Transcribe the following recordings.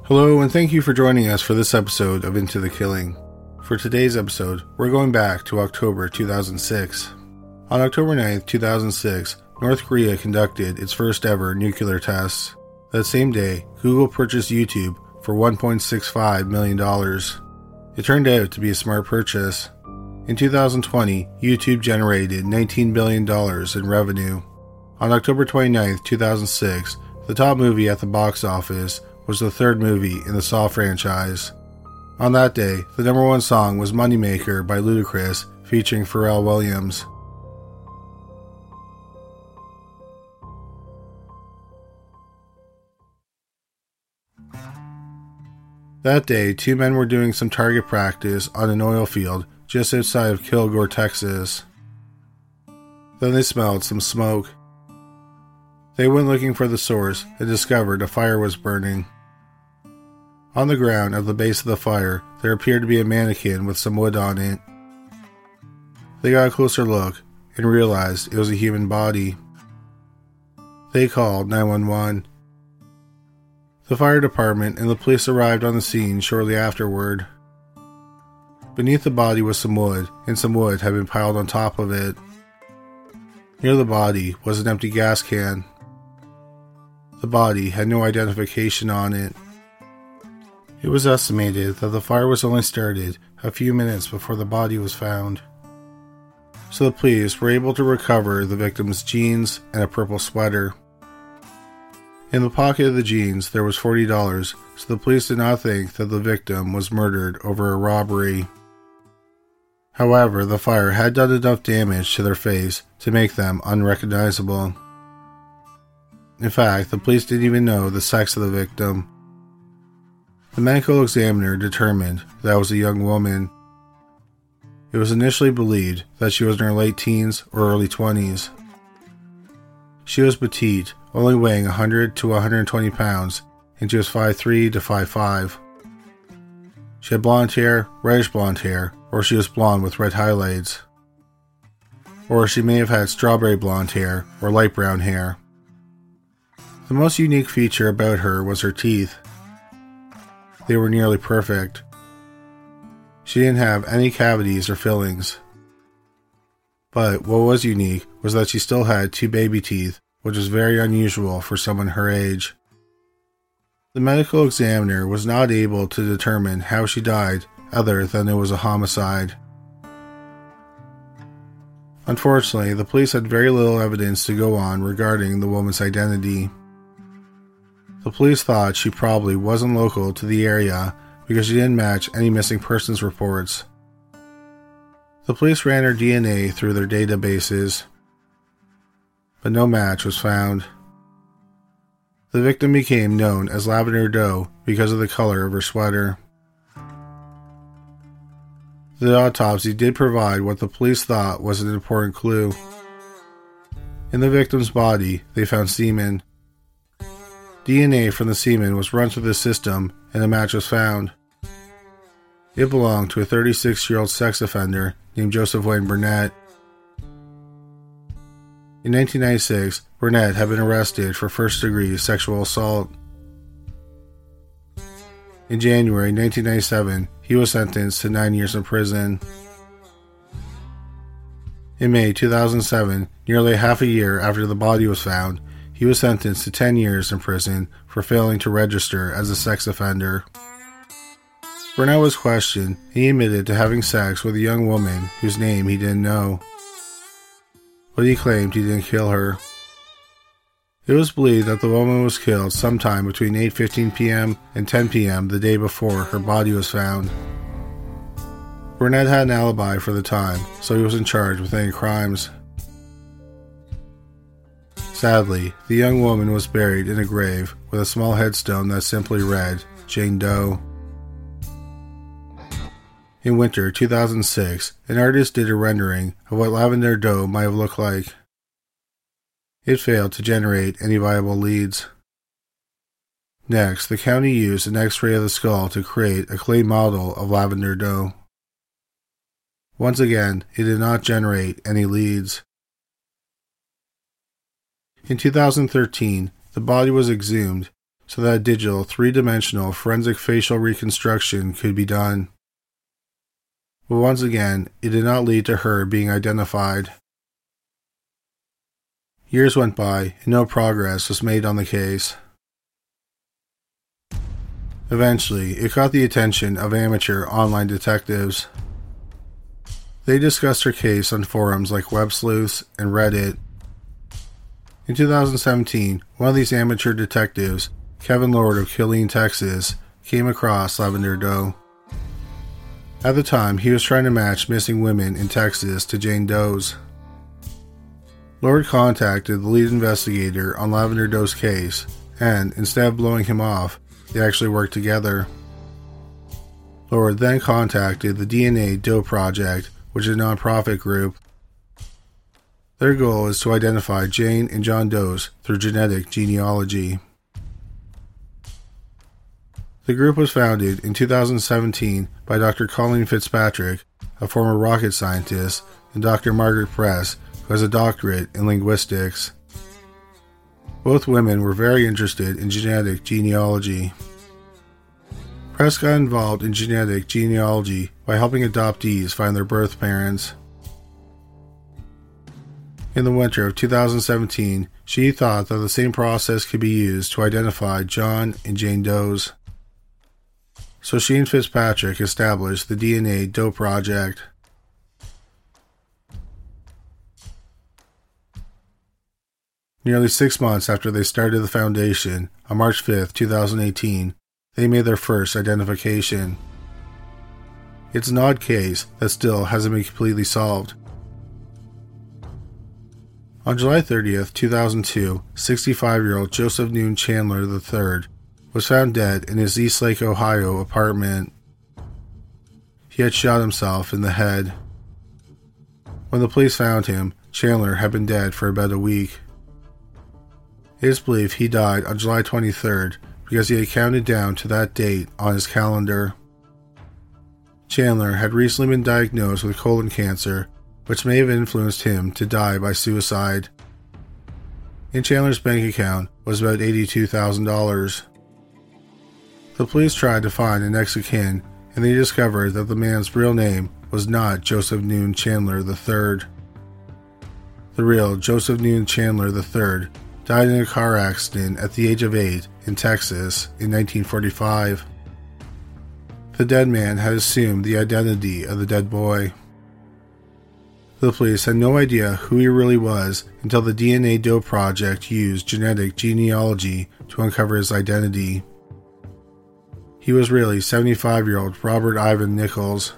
Hello, and thank you for joining us for this episode of Into the Killing. For today's episode, we're going back to October 2006. On October 9th, 2006, North Korea conducted its first ever nuclear tests. That same day, Google purchased YouTube for $1.65 million. It turned out to be a smart purchase. In 2020, YouTube generated $19 billion in revenue. On October 29th, 2006, the top movie at the box office was the third movie in the Saw franchise. On that day, the number one song was Moneymaker by Ludacris, featuring Pharrell Williams. That day, two men were doing some target practice on an oil field just outside of Kilgore, Texas. Then they smelled some smoke. They went looking for the source and discovered a fire was burning. On the ground at the base of the fire, there appeared to be a mannequin with some wood on it. They got a closer look and realized it was a human body. They called 911. The fire department and the police arrived on the scene shortly afterward. Beneath the body was some wood, and some wood had been piled on top of it. Near the body was an empty gas can. The body had no identification on it. It was estimated that the fire was only started a few minutes before the body was found. So the police were able to recover the victim's jeans and a purple sweater. In the pocket of the jeans there was $40, so the police did not think that the victim was murdered over a robbery. However, the fire had done enough damage to their face to make them unrecognizable. In fact, the police didn't even know the sex of the victim. The medical examiner determined that it was a young woman. It was initially believed that she was in her late teens or early 20s. She was petite, only weighing 100 to 120 pounds, and she was 5'3 to 5'5. She had blonde hair, reddish blonde hair, or she was blonde with red highlights. Or she may have had strawberry blonde hair or light brown hair. The most unique feature about her was her teeth. They were nearly perfect. She didn't have any cavities or fillings. But what was unique was that she still had two baby teeth, which was very unusual for someone her age. The medical examiner was not able to determine how she died other than it was a homicide. Unfortunately, the police had very little evidence to go on regarding the woman's identity. The police thought she probably wasn't local to the area because she didn't match any missing persons reports. The police ran her DNA through their databases, but no match was found. The victim became known as Lavender Doe because of the color of her sweater. The autopsy did provide what the police thought was an important clue. In the victim's body, they found semen. DNA from the semen was run through the system and a match was found. It belonged to a 36-year-old sex offender named Joseph Wayne Burnett. In 1996, Burnett had been arrested for first-degree sexual assault. In January 1997, he was sentenced to 9 years in prison. In May 2007, nearly half a year after the body was found, he was sentenced to 10 years in prison for failing to register as a sex offender. Burnett was questioned, and he admitted to having sex with a young woman whose name he didn't know. But he claimed he didn't kill her. It was believed that the woman was killed sometime between 8:15 p.m. and 10 p.m. the day before her body was found. Burnett had an alibi for the time, so he wasn't charged with any crimes. Sadly, the young woman was buried in a grave with a small headstone that simply read, Jane Doe. In winter 2006, an artist did a rendering of what Lavender Doe might have looked like. It failed to generate any viable leads. Next, the county used an X-ray of the skull to create a clay model of Lavender Doe. Once again, it did not generate any leads. In 2013, the body was exhumed, so that digital three-dimensional forensic facial reconstruction could be done. But once again, it did not lead to her being identified. Years went by and no progress was made on the case. Eventually, it caught the attention of amateur online detectives. They discussed her case on forums like WebSleuths and Reddit. In 2017, one of these amateur detectives, Kevin Lord of Killeen, Texas, came across Lavender Doe. At the time, he was trying to match missing women in Texas to Jane Doe's. Lord contacted the lead investigator on Lavender Doe's case, and instead of blowing him off, they actually worked together. Lord then contacted the DNA Doe Project, which is a nonprofit group. Their goal is to identify Jane and John Does through genetic genealogy. The group was founded in 2017 by Dr. Colleen Fitzpatrick, a former rocket scientist, and Dr. Margaret Press, who has a doctorate in linguistics. Both women were very interested in genetic genealogy. Press got involved in genetic genealogy by helping adoptees find their birth parents. In the winter of 2017, she thought that the same process could be used to identify John and Jane Does. So she and Fitzpatrick established the DNA Doe Project. Nearly 6 months after they started the foundation, on March 5, 2018, they made their first identification. It's an odd case that still hasn't been completely solved. On July 30th, 2002, 65-year-old Joseph Noon Chandler III was found dead in his East Lake, Ohio apartment. He had shot himself in the head. When the police found him, Chandler had been dead for about a week. It is believed he died on July 23rd because he had counted down to that date on his calendar. Chandler had recently been diagnosed with colon cancer, which may have influenced him to die by suicide. In Chandler's bank account was about $82,000. The police tried to find a next of kin, and they discovered that the man's real name was not Joseph Noon Chandler III. The real Joseph Noon Chandler III died in a car accident at the age of 8 in Texas in 1945. The dead man had assumed the identity of the dead boy. The police had no idea who he really was until the DNA Doe Project used genetic genealogy to uncover his identity. He was really 75-year-old Robert Ivan Nichols.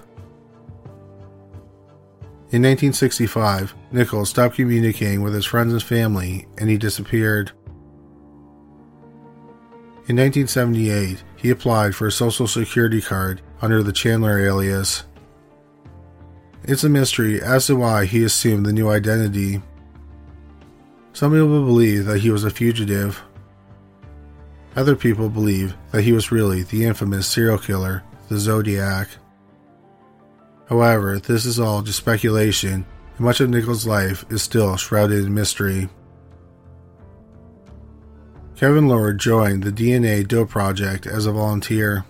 In 1965, Nichols stopped communicating with his friends and family, and he disappeared. In 1978, he applied for a Social Security card under the Chandler alias. It's a mystery as to why he assumed the new identity. Some people believe that he was a fugitive. Other people believe that he was really the infamous serial killer, the Zodiac. However, this is all just speculation, and much of Nichols' life is still shrouded in mystery. Kevin Lord joined the DNA Doe Project as a volunteer.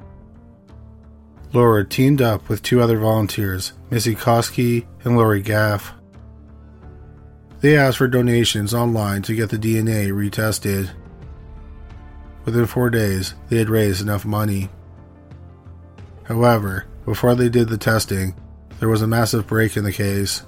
Lord teamed up with 2 other volunteers, Missy Koski and Lori Gaff. They asked for donations online to get the DNA retested. Within 4 days, they had raised enough money. However, before they did the testing, there was a massive break in the case.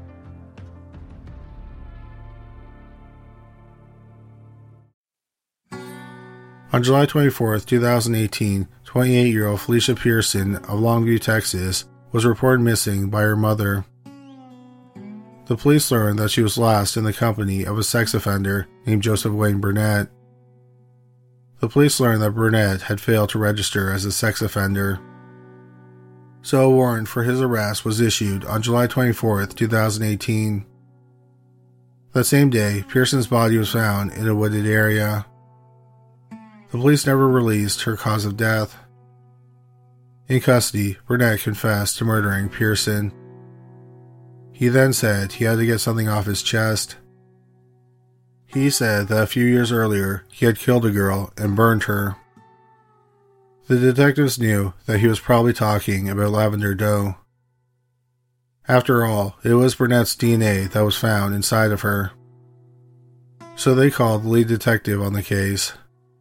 On July 24, 2018, 28-year-old Felicia Pearson of Longview, Texas, was reported missing by her mother. The police learned that she was last in the company of a sex offender named Joseph Wayne Burnett. The police learned that Burnett had failed to register as a sex offender. So a warrant for his arrest was issued on July 24, 2018. That same day, Pearson's body was found in a wooded area. The police never released her cause of death. In custody, Burnett confessed to murdering Pearson. He then said he had to get something off his chest. He said that a few years earlier he had killed a girl and burned her. The detectives knew that he was probably talking about Lavender Doe. After all, it was Burnett's DNA that was found inside of her. So they called the lead detective on the case.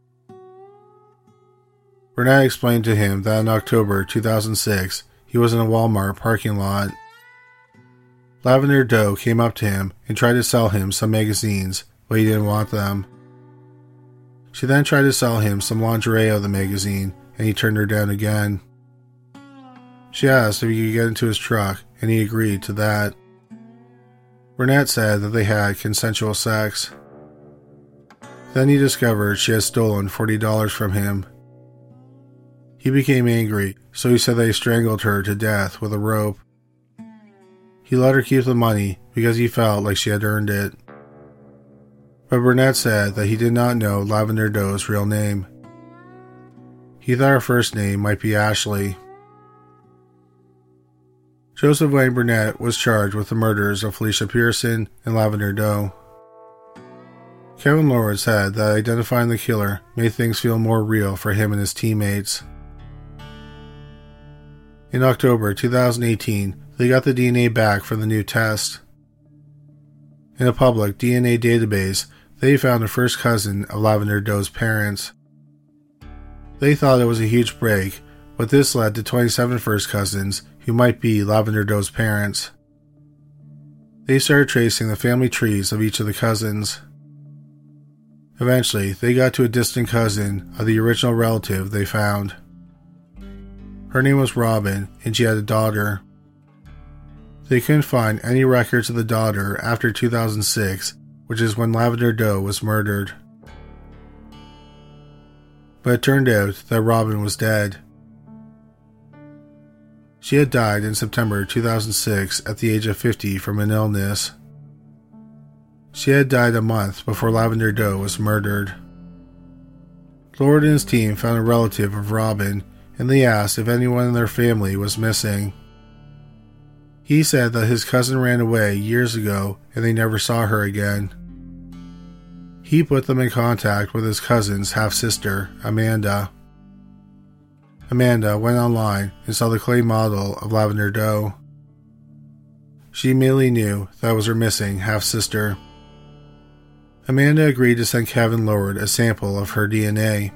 Burnett explained to him that in October 2006, he was in a Walmart parking lot. Lavender Doe came up to him and tried to sell him some magazines, but he didn't want them. She then tried to sell him some lingerie out of the magazine, and he turned her down again. She asked if he could get into his truck, and he agreed to that. Burnett said that they had consensual sex. Then he discovered she had stolen $40 from him. He became angry, so he said that he strangled her to death with a rope. He let her keep the money because he felt like she had earned it. But Burnett said that he did not know Lavender Doe's real name. He thought her first name might be Ashley. Joseph Wayne Burnett was charged with the murders of Felicia Pearson and Lavender Doe. Kevin Lord said that identifying the killer made things feel more real for him and his teammates. In October 2018, they got the DNA back for the new test. In a public DNA database, they found a first cousin of Lavender Doe's parents. They thought it was a huge break, but this led to 27 first cousins who might be Lavender Doe's parents. They started tracing the family trees of each of the cousins. Eventually, they got to a distant cousin of the original relative they found. Her name was Robin, and she had a daughter. They couldn't find any records of the daughter after 2006, which is when Lavender Doe was murdered. But it turned out that Robin was dead. She had died in September 2006 at the age of 50 from an illness. She had died a month before Lavender Doe was murdered. Lord and his team found a relative of Robin, and they asked if anyone in their family was missing. He said that his cousin ran away years ago and they never saw her again. He put them in contact with his cousin's half-sister, Amanda. Amanda went online and saw the clay model of Lavender Doe. She immediately knew that was her missing half-sister. Amanda agreed to send Kevin Lord a sample of her DNA.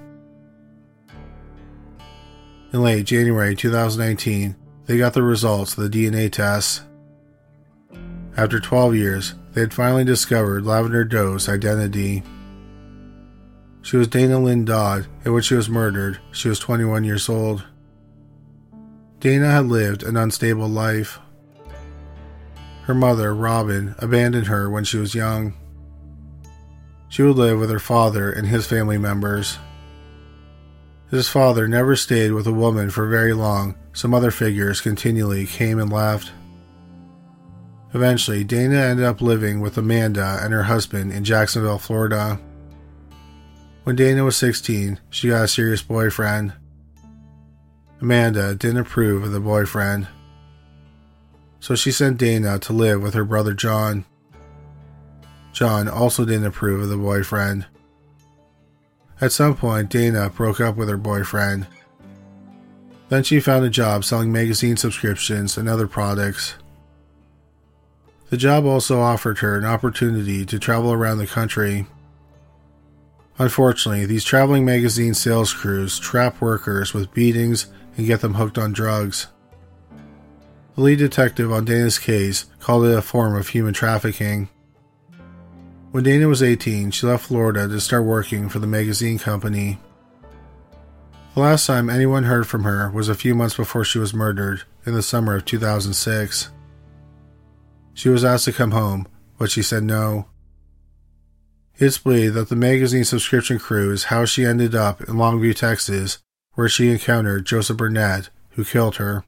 In late January 2019, they got the results of the DNA tests. After 12 years, they had finally discovered Lavender Doe's identity. She was Dana Lynn Dodd, and when she was murdered, she was 21 years old. Dana had lived an unstable life. Her mother, Robin, abandoned her when she was young. She would live with her father and his family members. His father never stayed with a woman for very long, so mother figures continually came and left. Eventually, Dana ended up living with Amanda and her husband in Jacksonville, Florida. When Dana was 16, she got a serious boyfriend. Amanda didn't approve of the boyfriend, so she sent Dana to live with her brother John. John also didn't approve of the boyfriend. At some point, Dana broke up with her boyfriend. Then she found a job selling magazine subscriptions and other products. The job also offered her an opportunity to travel around the country. Unfortunately, these traveling magazine sales crews trap workers with beatings and get them hooked on drugs. The lead detective on Dana's case called it a form of human trafficking. When Dana was 18, she left Florida to start working for the magazine company. The last time anyone heard from her was a few months before she was murdered, in the summer of 2006. She was asked to come home, but she said no. It's believed that the magazine subscription crew is how she ended up in Longview, Texas, where she encountered Joseph Burnett, who killed her.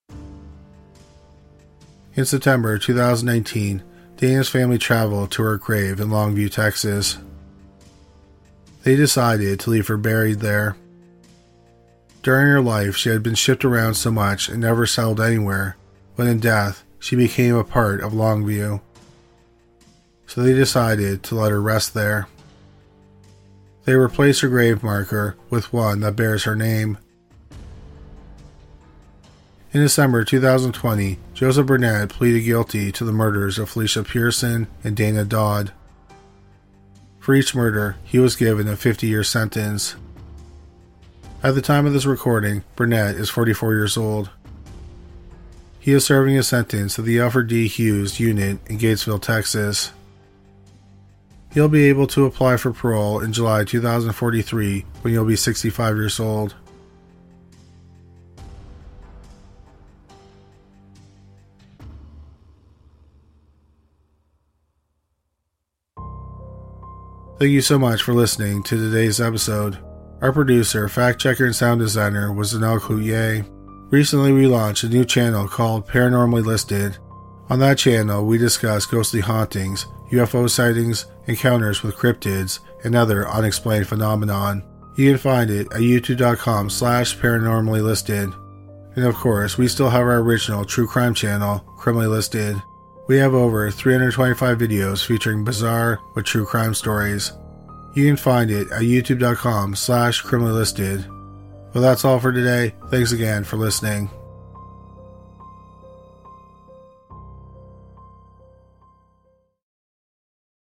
In September 2019, Dana's family traveled to her grave in Longview, Texas. They decided to leave her buried there. During her life, she had been shipped around so much and never settled anywhere, but in death, she became a part of Longview. so they decided to let her rest there. They replaced her grave marker with one that bears her name. In December 2020, Joseph Burnett pleaded guilty to the murders of Felicia Pearson and Dana Dodd. For each murder, he was given a 50-year sentence. At the time of this recording, Burnett is 44 years old. He is serving a sentence at the Alfred D. Hughes Unit in Gatesville, Texas. He'll be able to apply for parole in July 2043 when he'll be 65 years old. Thank you so much for listening to today's episode. Our producer, fact checker, and sound designer was Zanel Cloutier. Recently we launched a new channel called Paranormally Listed. On that channel we discuss ghostly hauntings, UFO sightings, encounters with cryptids, and other unexplained phenomenon. You can find it at youtube.com/paranormallylisted. And of course, we still have our original true crime channel, Criminally Listed. We have over 325 videos featuring bizarre but true crime stories. You can find it at youtube.com/criminallylisted. Well, that's all for today. Thanks again for listening.